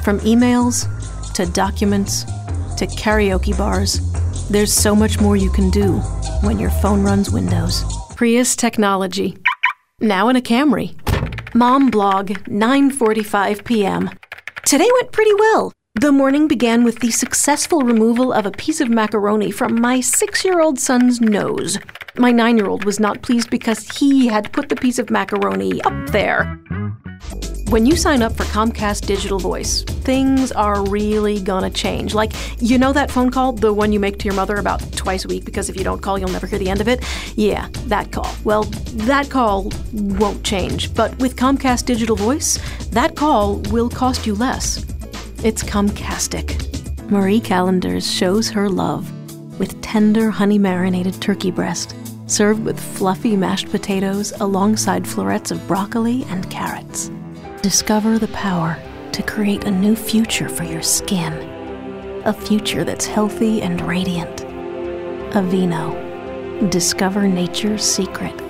From emails to documents to karaoke bars, there's so much more you can do when your phone runs Windows. Prius technology. Now in a Camry. Mom blog, 9:45 p.m. Today went pretty well. The morning began with the successful removal of a piece of macaroni from my 6-year-old son's nose. My 9-year-old was not pleased because he had put the piece of macaroni up there. When you sign up for Comcast Digital Voice, things are really gonna change. Like, you know that phone call, the one you make to your mother about twice a week because if you don't call, you'll never hear the end of it? Yeah, that call. Well, that call won't change. But with Comcast Digital Voice, that call will cost you less. It's Comcastic. Marie Callender's shows her love with tender honey-marinated turkey breast, served with fluffy mashed potatoes alongside florets of broccoli and carrots. Discover the power to create a new future for your skin. A future that's healthy and radiant. Aveeno. Discover nature's secret.